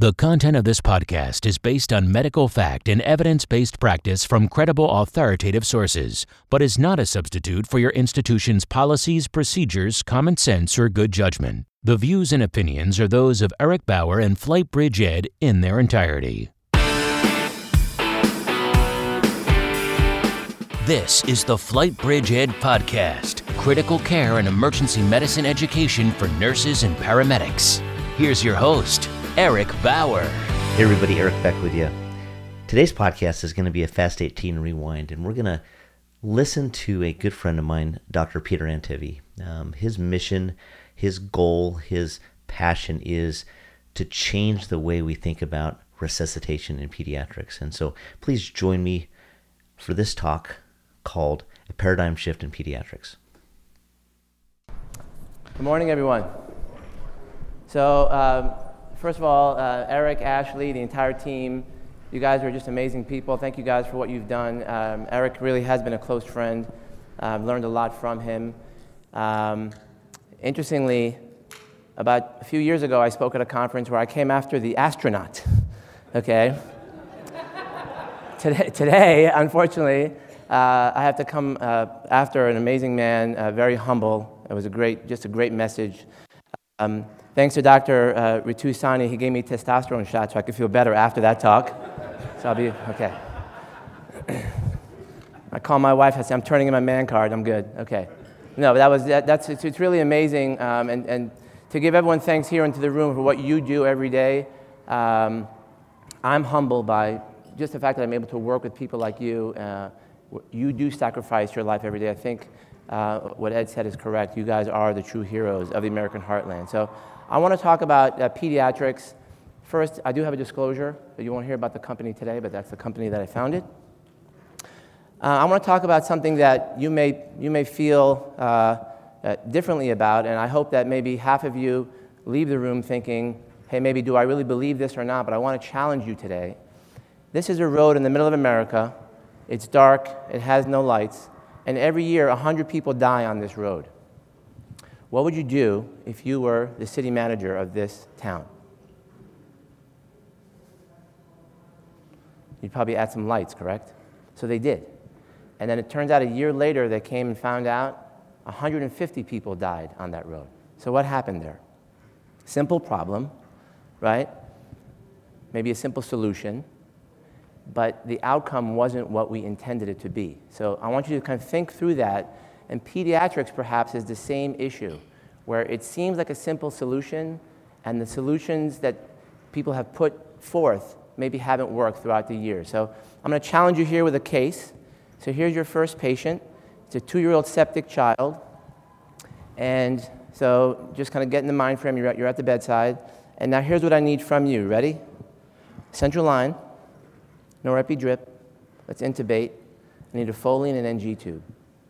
The content of this podcast is based on medical fact and evidence-based practice from credible authoritative sources, but is not a substitute for your institution's policies, procedures, common sense, or good judgment. The views and opinions are those of Eric Bauer and Flightbridge Ed in their entirety. This is the Flightbridge Ed podcast, critical care and emergency medicine education for nurses and paramedics. Here's your host, Eric Bauer. Hey everybody, Eric Beck with you. Today's podcast is going to be a Fast 18 rewind, and we're going to listen to a good friend of mine, Dr. Peter Antivi. His mission, his goal, his passion is to change the way we think about resuscitation in pediatrics. And so please join me for this talk called A Paradigm Shift in Pediatrics. Good morning, everyone. So, first of all, Eric, Ashley, the entire team, you guys are just amazing people. Thank you guys for what you've done. Eric really has been a close friend. I've learned a lot from him. Interestingly, about a few years ago, I spoke at a conference where I came after the astronaut, okay? Today, unfortunately, I have to come after an amazing man, very humble. It was just a great message. Thanks to Dr. Ritu Sani, he gave me testosterone shots so I could feel better after that talk. So I'll be okay. I call my wife, I say, I'm turning in my man card, I'm good. Okay. No, but it's really amazing. And to give everyone thanks here into the room for what you do every day, I'm humbled by just the fact that I'm able to work with people like you. You do sacrifice your life every day. I think what Ed said is correct. You guys are the true heroes of the American heartland. So I want to talk about pediatrics. First, I do have a disclosure that you won't hear about the company today, but that's the company that I founded. I want to talk about something that you may feel differently about, and I hope that maybe half of you leave the room thinking, hey, maybe do I really believe this or not, but I want to challenge you today. This is a road in the middle of America. It's dark, it has no lights, and every year 100 people die on this road. What would you do if you were the city manager of this town? You'd probably add some lights, correct? So they did. And then it turns out a year later they came and found out 150 people died on that road. So what happened there? Simple problem, right? Maybe a simple solution, but the outcome wasn't what we intended it to be. So I want you to kind of think through that. And pediatrics, perhaps, is the same issue, where it seems like a simple solution, and the solutions that people have put forth maybe haven't worked throughout the years. So I'm going to challenge you here with a case. So here's your first patient. It's a 2-year-old septic child. And so just kind of get in the mind frame. You're at the bedside. And now here's what I need from you. Ready? Central line. No epi drip. Let's intubate. I need a Foley and an NG tube.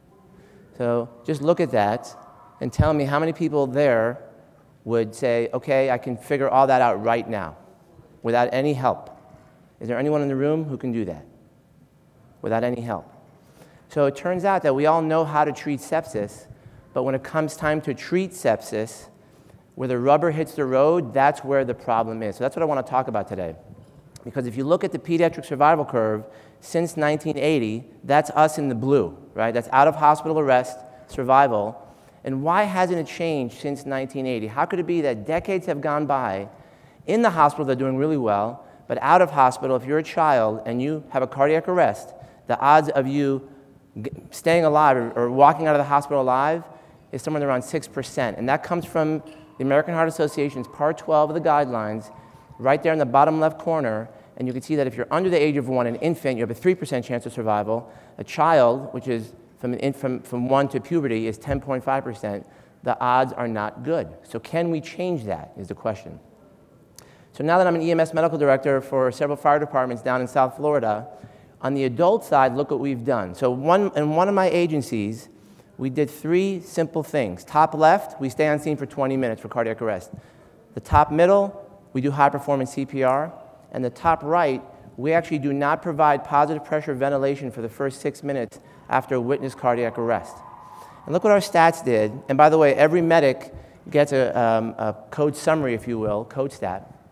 So just look at that and tell me how many people there would say, okay, I can figure all that out right now without any help. Is there anyone in the room who can do that without any help? So it turns out that we all know how to treat sepsis, but when it comes time to treat sepsis, where the rubber hits the road, that's where the problem is. So that's what I want to talk about today. Because if you look at the pediatric survival curve, since 1980, that's us in the blue, right? That's out of hospital arrest, survival. And why hasn't it changed since 1980? How could it be that decades have gone by, in the hospital they're doing really well, but out of hospital, if you're a child and you have a cardiac arrest, the odds of you staying alive or walking out of the hospital alive is somewhere around 6%. And that comes from the American Heart Association's Part 12 of the guidelines, right there in the bottom left corner. And you can see that if you're under the age of 1, an infant, you have a 3% chance of survival. A child, which is from 1 to puberty, is 10.5%. The odds are not good. So can we change that, is the question. So now that I'm an EMS medical director for several fire departments down in South Florida, on the adult side, look what we've done. So in one of my agencies, we did 3 simple things. Top left, we stay on scene for 20 minutes for cardiac arrest. The top middle, we do high-performance CPR. And the top right, we actually do not provide positive pressure ventilation for the first 6 minutes after a witnessed cardiac arrest. And look what our stats did. And by the way, every medic gets a code summary, if you will, code stat.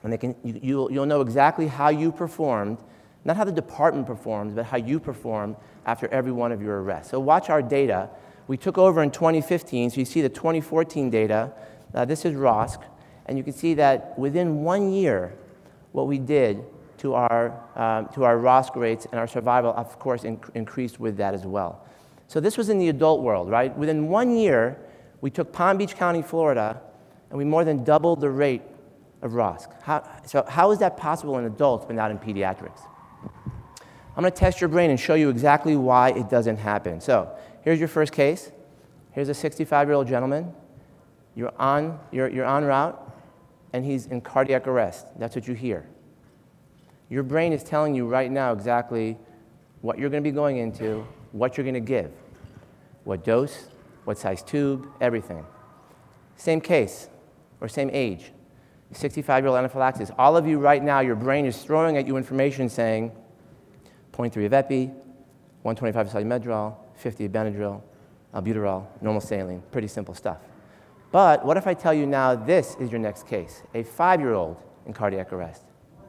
And you'll know exactly how you performed, not how the department performs, but how you performed after every one of your arrests. So watch our data. We took over in 2015, so you see the 2014 data. This is ROSC, and you can see that within 1 year, what we did to our ROSC rates and our survival, of course, increased with that as well. So this was in the adult world, right? Within 1 year, we took Palm Beach County, Florida, and we more than doubled the rate of ROSC. How is that possible in adults but not in pediatrics? I'm going to test your brain and show you exactly why it doesn't happen. So here's your first case. Here's a 65-year-old gentleman. You're en route, and he's in cardiac arrest. That's what you hear. Your brain is telling you right now exactly what you're going to be going into, what you're going to give, what dose, what size tube, everything. Same case, or same age, 65-year-old anaphylaxis. All of you right now, your brain is throwing at you information saying 0.3 of epi, 125 of Medrol, 50 of Benadryl, albuterol, normal saline, pretty simple stuff. But what if I tell you now this is your next case, a 5-year-old in cardiac arrest,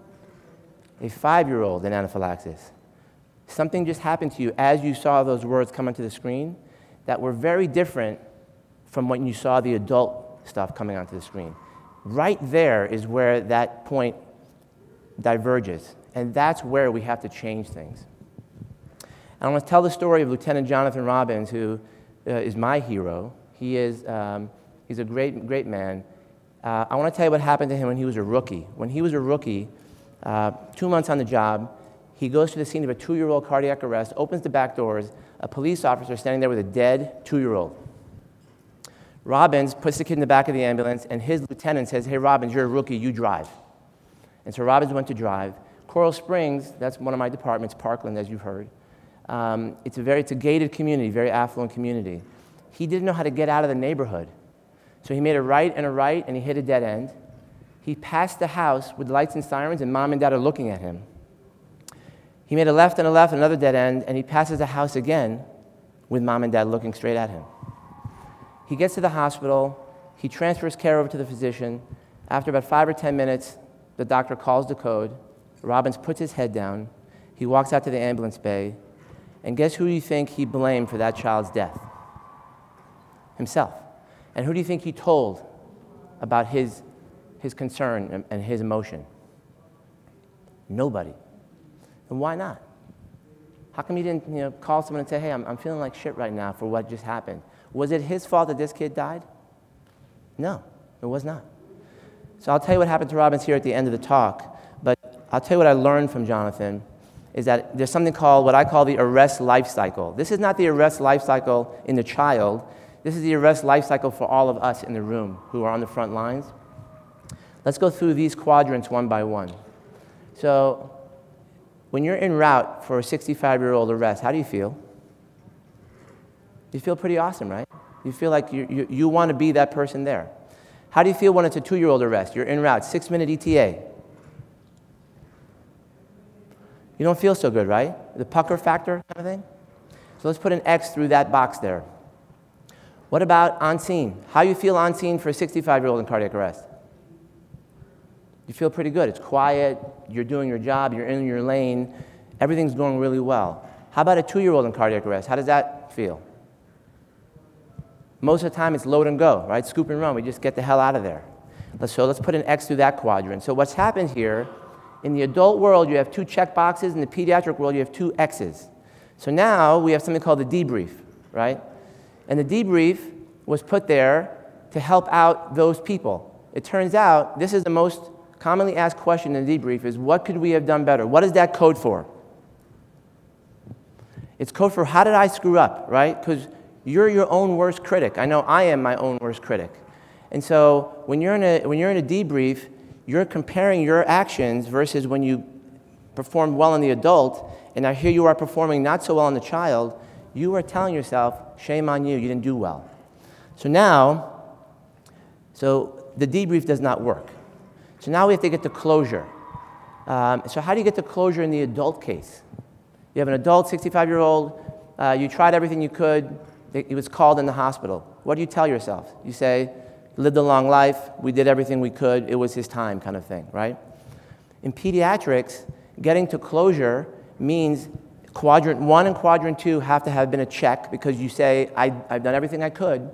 a 5-year-old in anaphylaxis. Something just happened to you as you saw those words come onto the screen that were very different from when you saw the adult stuff coming onto the screen. Right there is where that point diverges, and that's where we have to change things. And I want to tell the story of Lieutenant Jonathan Robbins, who is my hero. He's a great man. I want to tell you what happened to him when he was a rookie. When he was a rookie, 2 months on the job, he goes to the scene of a 2-year-old cardiac arrest, opens the back doors, a police officer standing there with a dead 2-year-old. Robbins puts the kid in the back of the ambulance, and his lieutenant says, "Hey, Robbins, you're a rookie, you drive." And so Robbins went to drive. Coral Springs, that's one of my departments, Parkland, as you've heard. It's a gated community, very affluent community. He didn't know how to get out of the neighborhood. So he made a right, and he hit a dead end. He passed the house with lights and sirens, and mom and dad are looking at him. He made a left, another dead end, and he passes the house again with mom and dad looking straight at him. He gets to the hospital. He transfers care over to the physician. After about 5 or 10 minutes, the doctor calls the code. Robbins puts his head down. He walks out to the ambulance bay. And guess who do you think he blamed for that child's death? Himself. And who do you think he told about his concern and his emotion? Nobody. And why not? How come you didn't call someone and say, "Hey, I'm feeling like shit right now for what just happened"? Was it his fault that this kid died? No, it was not. So I'll tell you what happened to Robbins here at the end of the talk, but I'll tell you what I learned from Jonathan is that there's something called what I call the arrest life cycle. This is not the arrest life cycle in the child. This is the arrest life cycle for all of us in the room who are on the front lines. Let's go through these quadrants one by one. So when you're en route for a 65-year-old arrest, how do you feel? You feel pretty awesome, right? You feel like you want to be that person there. How do you feel when it's a 2-year-old arrest? You're en route, 6-minute ETA. You don't feel so good, right? The pucker factor kind of thing? So let's put an X through that box there. What about on scene? How you feel on scene for a 65-year-old in cardiac arrest? You feel pretty good. It's quiet. You're doing your job. You're in your lane. Everything's going really well. How about a 2-year-old in cardiac arrest? How does that feel? Most of the time, it's load and go, right? Scoop and run. We just get the hell out of there. So let's put an X through that quadrant. So what's happened here, in the adult world, you have 2 check boxes. In the pediatric world, you have 2 X's. So now we have something called the debrief, right? And the debrief was put there to help out those people. It turns out this is the most commonly asked question in the debrief is, what could we have done better? What is that code for? It's code for how did I screw up, right? Because you're your own worst critic. I know I am my own worst critic. And so when you're in a debrief, you're comparing your actions versus when you performed well in the adult, and now here you are performing not so well in the child, you are telling yourself, shame on you, you didn't do well. So the debrief does not work. So now we have to get to closure. So how do you get to closure in the adult case? You have an adult, 65-year-old, you tried everything you could, he was called in the hospital. What do you tell yourself? You say, He lived a long life. We did everything we could. It was his time kind of thing, right? In pediatrics, getting to closure means quadrant 1 and quadrant 2 have to have been a check because you say, I've done everything I could.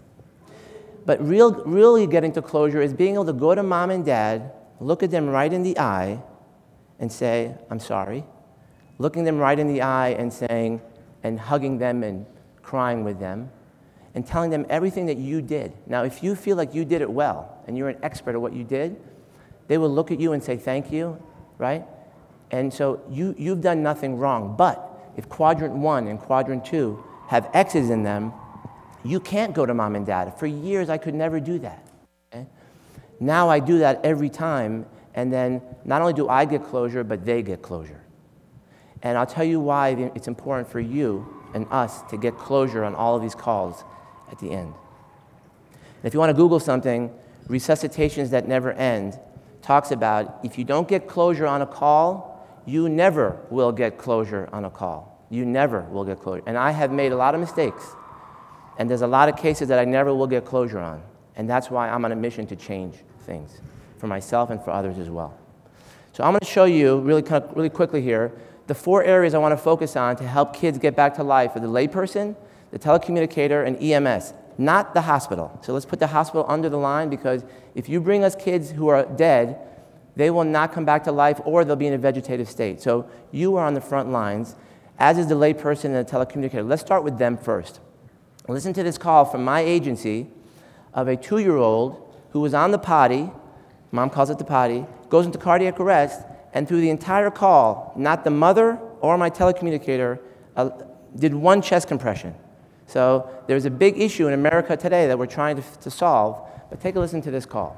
But really getting to closure is being able to go to mom and dad, look at them right in the eye, and say, I'm sorry. Looking them right in the eye and saying, and hugging them and crying with them, and telling them everything that you did. Now, if you feel like you did it well, and you're an expert at what you did, they will look at you and say thank you, right? And so you've done nothing wrong. But if quadrant 1 and quadrant 2 have X's in them, you can't go to mom and dad. For years, I could never do that. Okay? Now I do that every time, and then not only do I get closure, but they get closure. And I'll tell you why it's important for you and us to get closure on all of these calls at the end. And if you want to Google something, Resuscitations That Never End talks about if you don't get closure on a call, you never will get closure on a call. You never will get closure. And I have made a lot of mistakes. And there's a lot of cases that I never will get closure on. And that's why I'm on a mission to change things for myself and for others as well. So I'm going to show you really quickly here the 4 areas I want to focus on to help kids get back to life for the layperson, the telecommunicator, and EMS, not the hospital. So let's put the hospital under the line because if you bring us kids who are dead, they will not come back to life or they'll be in a vegetative state. So you are on the front lines, as is the layperson and the telecommunicator. Let's start with them first. Listen to this call from my agency of a 2-year-old who was on the potty, mom calls it the potty, goes into cardiac arrest, and through the entire call, not the mother or my telecommunicator did 1 chest compression. So there's a big issue in America today that we're trying to solve, but take a listen to this call.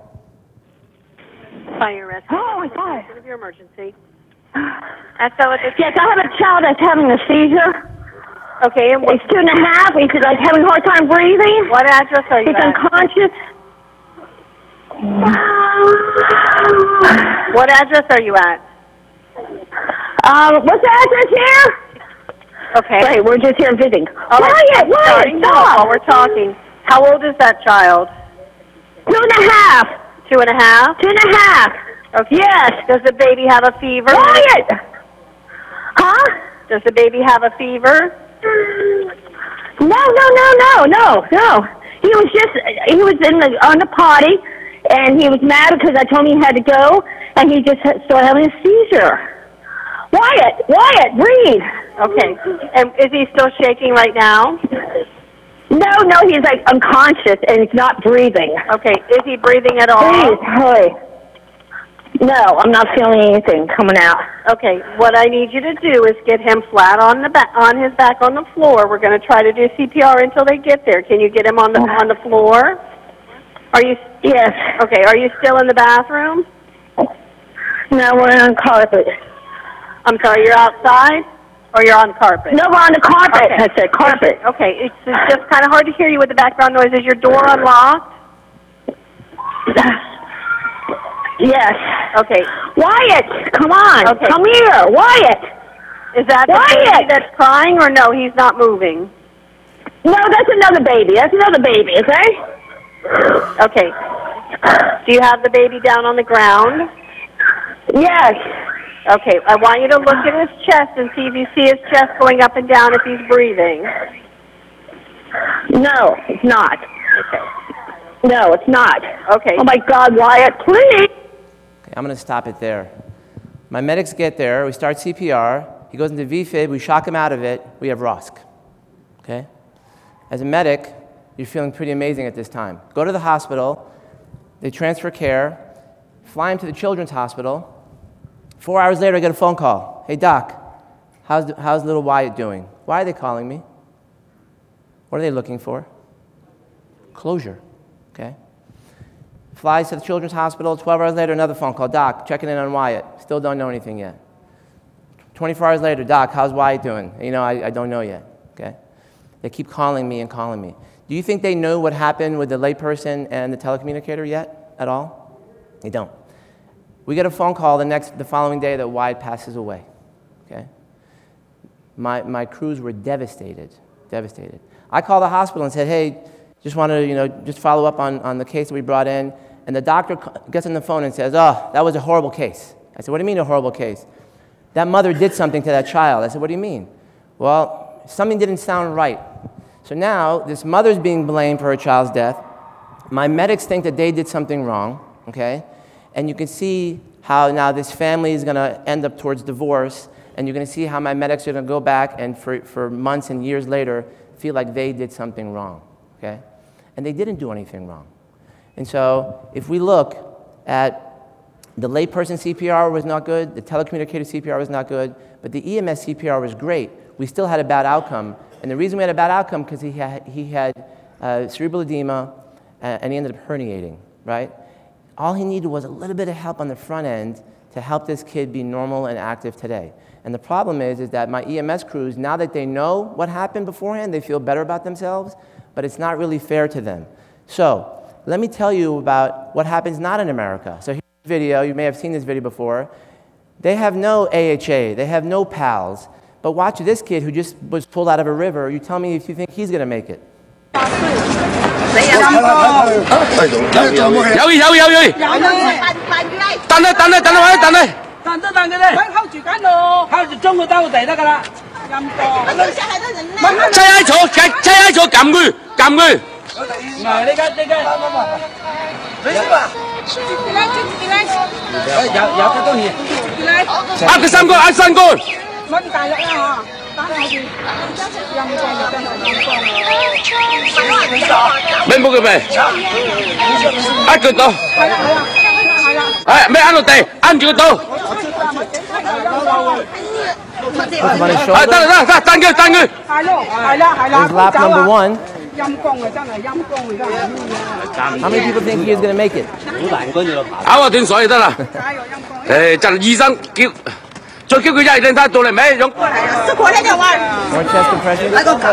Fire rescue. Oh, my God. Of your emergency. Yes, I have a child that's having a seizure. Okay, and He's 2.5. He's like having a hard time breathing. what address are you He's at? unconscious. What address are you at? What's the address here? Okay. Wait, we're just here visiting. All right. Wyatt, stop. While we're talking. How old is that child? 2.5. 2.5? 2.5. Okay. Yes. Does the baby have a fever? Wyatt. Huh? Does the baby have a fever? No. He was on the potty, and he was mad because I told him he had to go, and he just started having a seizure. Wyatt, breathe. Okay. And is he still shaking right now? No, he's like unconscious, and he's not breathing. Okay. Is he breathing at all? Please, hurry. No, I'm not feeling anything coming out. Okay, what I need you to do is get him flat on his back on the floor. We're going to try to do CPR until they get there. Can you get him on the floor? Are you? Yes. Okay. Are you still in the bathroom? No, we're on carpet. I'm sorry. You're outside, or you're on carpet? No, we're on the carpet. Okay. I said carpet. Okay. It's just kind of hard to hear you with the background noise. Is your door unlocked? Yes. Okay. Wyatt, come on. Okay. Come here, Wyatt. Is that the baby that's crying, or no? He's not moving. No, that's another baby. Okay? Okay. Do you have the baby down on the ground? Yes. Okay. I want you to look at his chest and see if you see his chest going up and down if he's breathing. No, it's not. Okay. No, it's not. Okay. Oh, my God, Wyatt, please. Okay, I'm going to stop it there. My medics get there. We start CPR. He goes into VFib. We shock him out of it. We have ROSC. Okay? As a medic, you're feeling pretty amazing at this time. Go to the hospital. They transfer care. Fly him to the children's hospital. 4 hours later, I get a phone call. Hey, Doc, how's little Wyatt doing? Why are they calling me? What are they looking for? Closure. Okay? Flies to the children's hospital. 12 hours later, another phone call. Doc, checking in on Wyatt. Still don't know anything yet. 24 hours later, Doc, how's Wyatt doing? I don't know yet. Okay? They keep calling me. Do you think they know what happened with the layperson and the telecommunicator yet at all? They don't. We get a phone call the following day that Wyatt passes away. Okay? My crews were devastated. I called the hospital and said, hey, Just wanted to, just follow up on the case that we brought in. And the doctor gets on the phone and says, oh, that was a horrible case. I said, what do you mean a horrible case? That mother did something to that child. I said, what do you mean? Well, something didn't sound right. So now this mother's being blamed for her child's death. My medics think that they did something wrong, okay? And you can see how now this family is going to end up towards divorce, and you're going to see how my medics are going to go back and for months and years later feel like they did something wrong, okay? And they didn't do anything wrong. And so if we look at the layperson CPR was not good, the telecommunicated CPR was not good, but the EMS CPR was great. We still had a bad outcome. And the reason we had a bad outcome because he had cerebral edema and he ended up herniating, right? All he needed was a little bit of help on the front end to help this kid be normal and active today. And the problem is that my EMS crews, now that they know what happened beforehand, they feel better about themselves, but it's not really fair to them. So let me tell you about what happens not in America. So here's a video. You may have seen this video before. They have no AHA. They have no PALS. But watch this kid who just was pulled out of a river. You tell me if you think he's going to make it. Bên bộ cái về, ăn cự tô, mấy ăn đồ tệ, ăn cự tô. Tăng người. Here's lap number 1. How many people think he is going to make it? Áo斷水就得啦。就醫生叫。再叫佢一陣睇到嚟咩用？ More chest compression.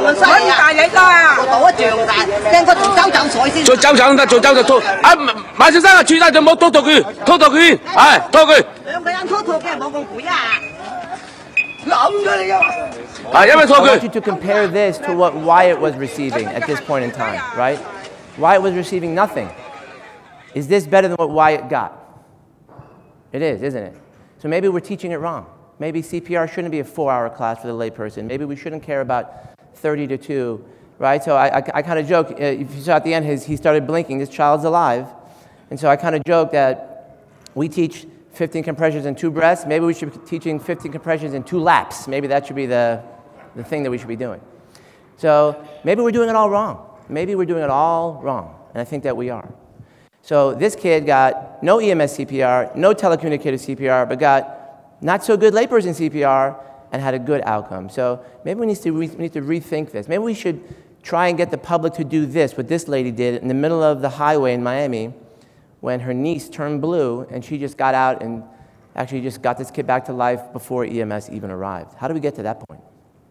做周長得，做周就拖。啊，馬先生啊，處長就冇拖佢，係拖佢。兩個人拖嘅冇咁攰啊！諗咗你啊！因為拖佢。 I want you to compare this to what Wyatt was receiving at this point in time, right? Wyatt was receiving nothing. Is this better than what Wyatt got? It is, isn't it? So maybe we're teaching it wrong. Maybe CPR shouldn't be a 4-hour class for the layperson. Maybe we shouldn't care about 30 to 2, right? So I kind of joke, if you saw at the end, he started blinking, this child's alive. And so I kind of joke that we teach 15 compressions in 2 breaths. Maybe we should be teaching 15 compressions in 2 laps. Maybe that should be the thing that we should be doing. So maybe we're doing it all wrong. Maybe we're doing it all wrong. And I think that we are. So this kid got no EMS CPR, no telecommunicated CPR, but got not so good layperson CPR and had a good outcome. So maybe we need to rethink this. Maybe we should try and get the public to do this, what this lady did in the middle of the highway in Miami when her niece turned blue and she just got out and actually just got this kid back to life before EMS even arrived. How do we get to that point?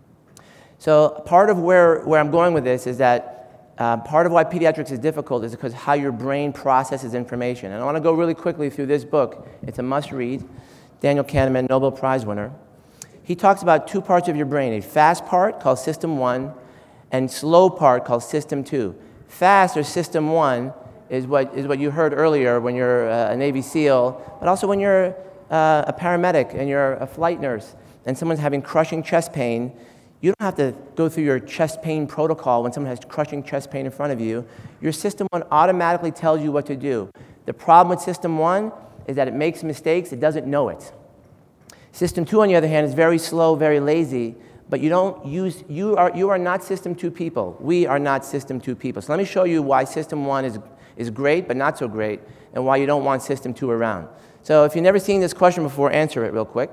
So part of where I'm going with this is that part of why pediatrics is difficult is because how your brain processes information. And I want to go really quickly through this book. It's a must-read. Daniel Kahneman, Nobel Prize winner. He talks about 2 parts of your brain, a fast part called System 1 and slow part called System 2. Fast, or System 1, is what you heard earlier when you're a Navy SEAL, but also when you're a paramedic and you're a flight nurse and someone's having crushing chest pain. You don't have to go through your chest pain protocol when someone has crushing chest pain in front of you. Your System 1 automatically tells you what to do. The problem with System 1 is that it makes mistakes, it doesn't know it. System 2, on the other hand, is very slow, very lazy, but you are not System 2 people. We are not System 2 people. So let me show you why System 1 is great, but not so great, and why you don't want System 2 around. So if you've never seen this question before, answer it real quick.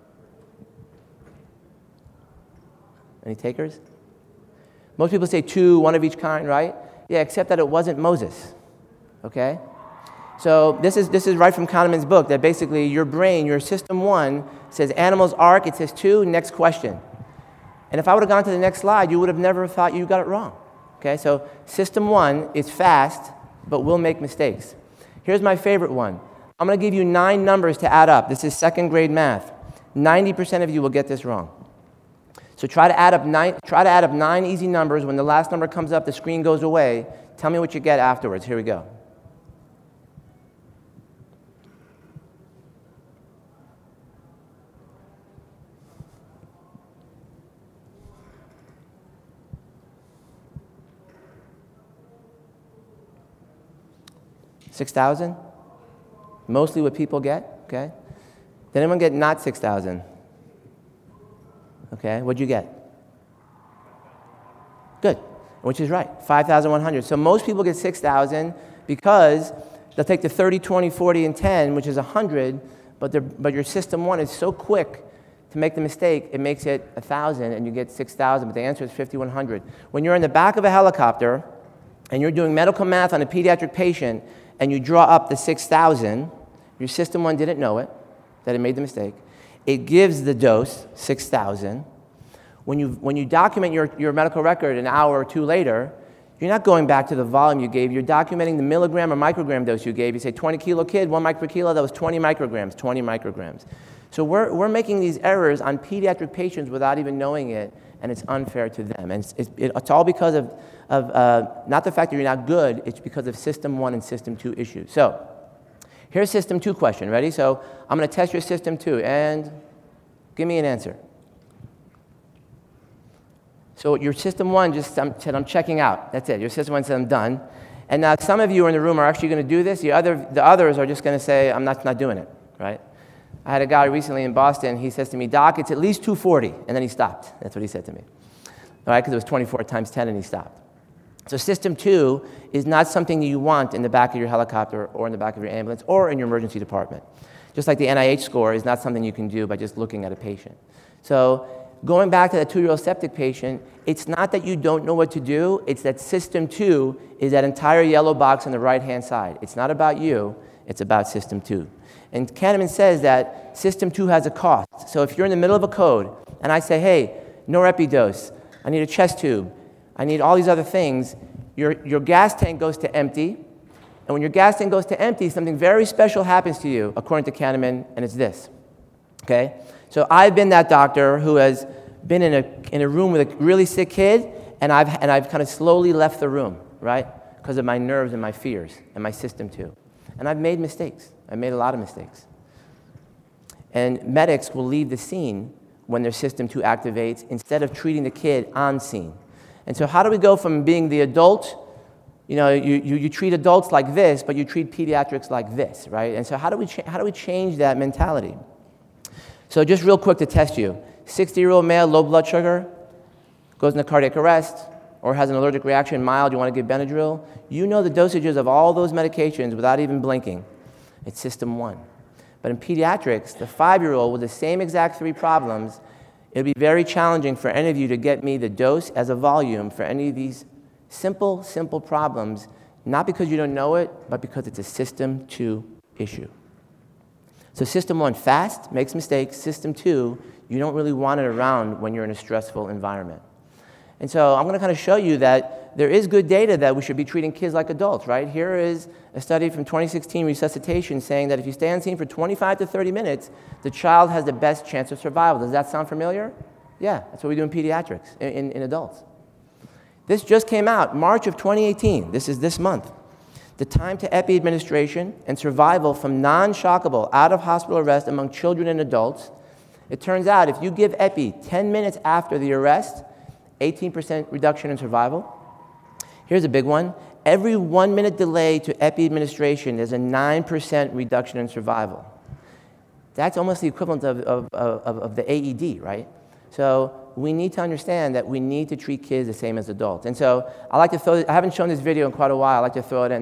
Any takers? Most people say 2, 1 of each kind, right? Yeah, except that it wasn't Moses, okay? So this is right from Kahneman's book, that basically your brain, your System 1, says animals arc, it says 2, next question. And if I would have gone to the next slide, you would have never thought you got it wrong. Okay, so System 1 is fast, but will make mistakes. Here's my favorite one. I'm going to give you 9 numbers to add up. This is 2nd grade math. 90% of you will get this wrong. So try to add up 9 easy numbers. When the last number comes up, the screen goes away. Tell me what you get afterwards. Here we go. $6,000? Mostly what people get, okay? Did anyone get not 6,000? Okay, what'd you get? Good, which is right, 5,100. So most people get 6,000 because they'll take the 30, 20, 40, and 10, which is 100, but your system one is so quick to make the mistake, it makes it 1,000 and you get 6,000, but the answer is 5,100. When you're in the back of a helicopter and you're doing medical math on a pediatric patient and you draw up the 6,000, your system one didn't know it, that it made the mistake. It gives the dose, 6,000. When you document your medical record an hour or two later, you're not going back to the volume you gave. You're documenting the milligram or microgram dose you gave. You say 20 kilo kid, 1 mic per kilo, that was 20 micrograms. So we're making these errors on pediatric patients without even knowing it, and it's unfair to them. And it's all because of not the fact that you're not good, it's because of System 1 and System 2 issues. So here's System 2 question. Ready? So I'm going to test your System 2, and give me an answer. So your System 1 just said, I'm checking out. That's it. Your System 1 said, I'm done. And now some of you in the room are actually going to do this. The others are just going to say, I'm not doing it, right? I had a guy recently in Boston. He says to me, Doc, it's at least 240. And then he stopped. That's what he said to me. All right, because it was 24 times 10, and he stopped. So System 2 is not something you want in the back of your helicopter or in the back of your ambulance or in your emergency department. Just like the NIH score is not something you can do by just looking at a patient. So going back to that 2-year-old septic patient, it's not that you don't know what to do, it's that System 2 is that entire yellow box on the right-hand side. It's not about you, it's about System 2. And Kahneman says that System 2 has a cost. So if you're in the middle of a code, and I say, hey, norepidose, I need a chest tube, I need all these other things, your gas tank goes to empty, and when your gas tank goes to empty, something very special happens to you, according to Kahneman, and it's this, okay? So I've been that doctor who has been in a room with a really sick kid, and I've kind of slowly left the room, right? Because of my nerves and my fears and my System 2. And I've made mistakes. I made a lot of mistakes. And medics will leave the scene when their System 2 activates instead of treating the kid on scene. And so how do we go from being the adult, you treat adults like this, but you treat pediatrics like this, right? And so how do we change that mentality? So just real quick to test you. 60-year-old male, low blood sugar, goes into cardiac arrest, or has an allergic reaction, mild, you want to give Benadryl. You know the dosages of all those medications without even blinking. It's System 1. But in pediatrics, the 5-year-old with the same exact 3 problems, it'll be very challenging for any of you to get me the dose as a volume for any of these simple problems, not because you don't know it, but because it's a System 2 issue. So System 1, fast, makes mistakes. System 2, you don't really want it around when you're in a stressful environment. And so I'm going to kind of show you that there is good data that we should be treating kids like adults, right? Here is a study from 2016, Resuscitation, saying that if you stay on scene for 25 to 30 minutes, the child has the best chance of survival. Does that sound familiar? Yeah, that's what we do in pediatrics, in adults. This just came out, March of 2018. This is this month. The time to epi administration and survival from non-shockable out-of-hospital arrest among children and adults. It turns out if you give epi 10 minutes after the arrest, 18% reduction in survival. Here's a big one. Every 1-minute delay to epi administration, there's a 9% reduction in survival. That's almost the equivalent of the AED, right? So we need to understand that we need to treat kids the same as adults. And so I like to throw this, I haven't shown this video in quite a while. I like to throw it in.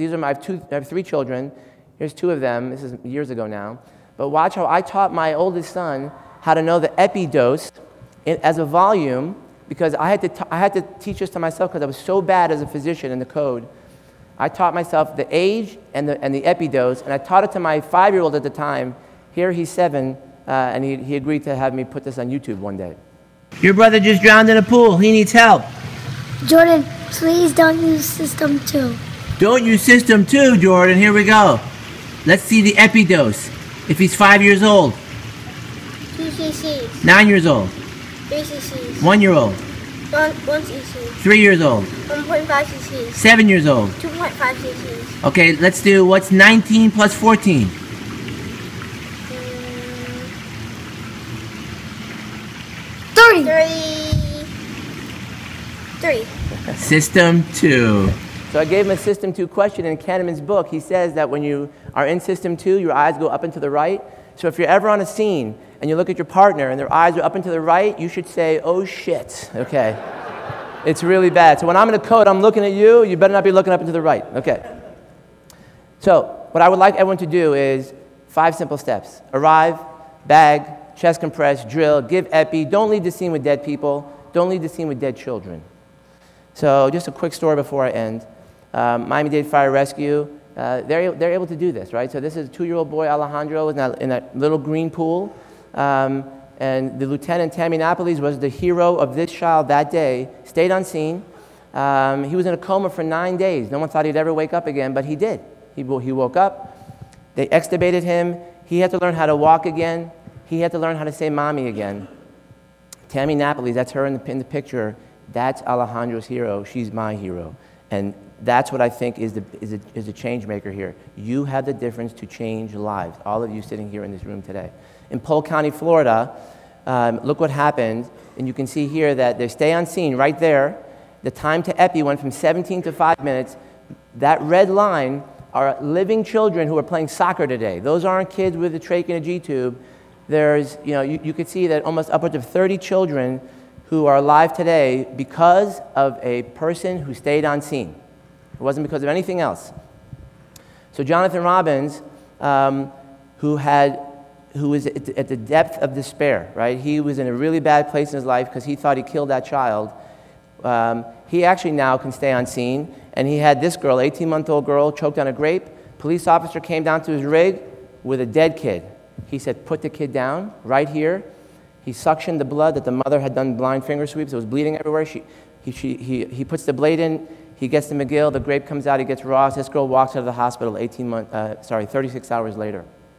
I have 3 children. Here's 2 of them. This is years ago now. But watch how I taught my oldest son how to know the epi dose as a volume, because I had to teach this to myself because I was so bad as a physician in the code. I taught myself the age and the epi dose, and I taught it to my 5-year-old at the time. Here he's 7, and he agreed to have me put this on YouTube one day. Your brother just drowned in a pool. He needs help. Jordan, please don't use System 2. Don't use System 2, Jordan. Here we go. Let's see the epi dose. If he's 5 years old. 2 cc's. 9 years old. 3 cc's. 1-year-old. 1 cc. 3 years old. 1.5 cc. 7 years old. 2.5 cc. Okay, let's do what's 19 plus 14? 3. System 2. So I gave him a System 2 question in Kahneman's book. He says that when you are in System 2, your eyes go up and to the right. So if you're ever on a scene and you look at your partner and their eyes are up and to the right, you should say, oh shit, okay? It's really bad. So when I'm in a code, I'm looking at you, you better not be looking up and to the right, okay? So what I would like everyone to do is 5 simple steps. Arrive, bag, chest compress, drill, give epi. Don't leave the scene with dead people. Don't leave the scene with dead children. So just a quick story before I end. Miami-Dade Fire Rescue, they're able to do this, right? So this is a 2-year-old boy, Alejandro, in that little green pool. And the lieutenant, Tammy Napoles, was the hero of this child that day, stayed on scene. He was in a coma for 9 days. No one thought he'd ever wake up again, but he did. He woke up. They extubated him. He had to learn how to walk again. He had to learn how to say mommy again. Tammy Napoles, that's her in the picture. That's Alejandro's hero. She's my hero. And that's what I think is a change maker here. You have the difference to change lives, all of you sitting here in this room today. In Polk County, Florida, look what happened. And you can see here that they stay on scene right there. The time to epi went from 17 to 5 minutes. That red line are living children who are playing soccer today. Those aren't kids with a trach and a G-tube. There's, you could see that almost upwards of 30 children who are alive today because of a person who stayed on scene. It wasn't because of anything else. So Jonathan Robbins, who was at the depth of despair, right? He was in a really bad place in his life because he thought he killed that child. He actually now can stay on scene, and he had this girl, 18-month-old girl, choked on a grape. Police officer came down to his rig with a dead kid. He said, put the kid down right here. He suctioned the blood that the mother had done blind finger sweeps. It was bleeding everywhere. He puts the blade in. He gets the McGill. The grape comes out. He gets Ross. This girl walks out of the hospital 36 hours later.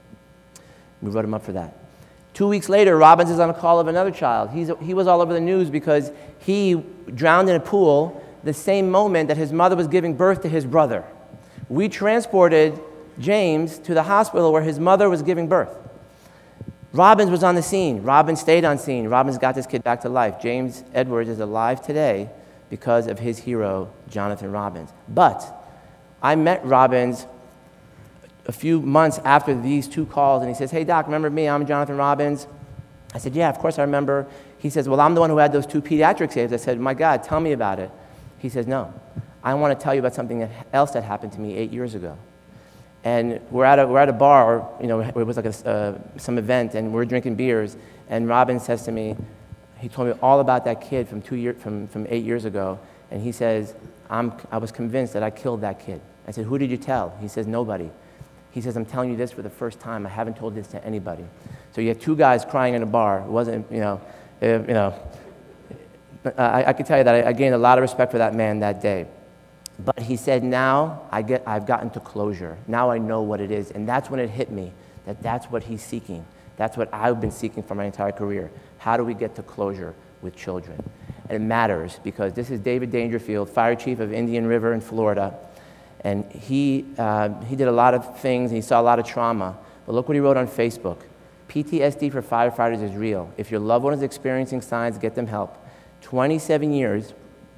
We wrote him up for that. 2 weeks later, Robbins is on a call of another child. He was all over the news because he drowned in a pool the same moment that his mother was giving birth to his brother. We transported James to the hospital where his mother was giving birth. Robbins was on the scene. Robbins stayed on scene. Robbins got this kid back to life. James Edwards is alive today because of his hero, Jonathan Robbins. But I met Robbins a few months after these 2 calls, and he says, hey, Doc, remember me? I'm Jonathan Robbins. I said, yeah, of course I remember. He says, well, I'm the one who had those 2 pediatric saves. I said, my God, tell me about it. He says, no, I want to tell you about something else that happened to me 8 years ago. And we're at a bar, it was like some event, and we're drinking beers, and Robbins says to me, he told me all about that kid from 8 years ago, and he says, I was convinced that I killed that kid. I said, who did you tell? He says, nobody. He says, I'm telling you this for the first time. I haven't told this to anybody. So you had 2 guys crying in a bar. It wasn't, I can tell you that I gained a lot of respect for that man that day. But he said, now I've gotten to closure. Now I know what it is. And that's when it hit me, that that's what he's seeking. That's what I've been seeking for my entire career. How do we get to closure with children? And it matters because this is David Dangerfield, fire chief of Indian River in Florida. And he did a lot of things, and he saw a lot of trauma. But look what he wrote on Facebook. PTSD for firefighters is real. If your loved one is experiencing signs, get them help. 27 years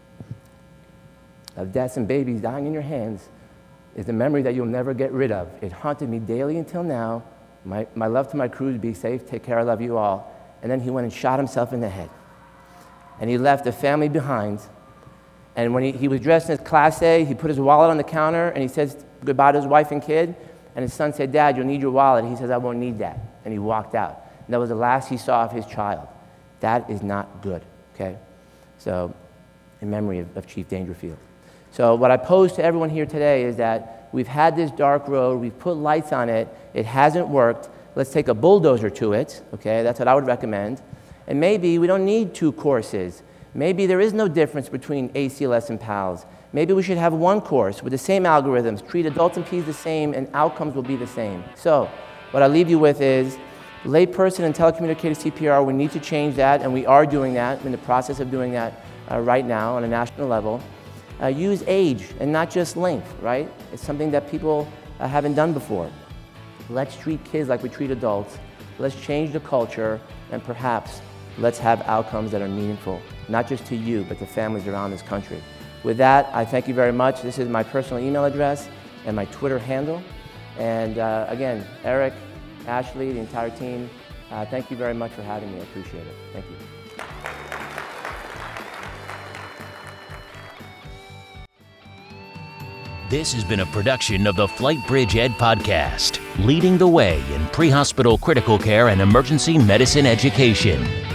of deaths and babies dying in your hands is a memory that you'll never get rid of. It haunted me daily until now. My love to my crews, be safe, take care, I love you all. And then he went and shot himself in the head. And he left a family behind. And when he was dressed in his Class A, he put his wallet on the counter, and he says goodbye to his wife and kid. And his son said, Dad, you'll need your wallet. He says, I won't need that. And he walked out. And that was the last he saw of his child. That is not good, okay? So, in memory of Chief Dangerfield. So what I pose to everyone here today is that we've had this dark road, we've put lights on it, it hasn't worked. Let's take a bulldozer to it, okay? That's what I would recommend. And maybe we don't need 2 courses. Maybe there is no difference between ACLS and PALS. Maybe we should have 1 course with the same algorithms, treat adults and peds the same, and outcomes will be the same. So what I leave you with is layperson and telecommunicated CPR, we need to change that, and we are doing that, in the process of doing that. right now on a national level. Use age and not just length, right? It's something that people haven't done before. Let's treat kids like we treat adults. Let's change the culture, and perhaps let's have outcomes that are meaningful, not just to you, but to families around this country. With that, I thank you very much. This is my personal email address and my Twitter handle. And again, Eric, Ashley, the entire team, thank you very much for having me. I appreciate it. Thank you. This has been a production of the FlightBridge Ed Podcast, leading the way in pre-hospital critical care and emergency medicine education.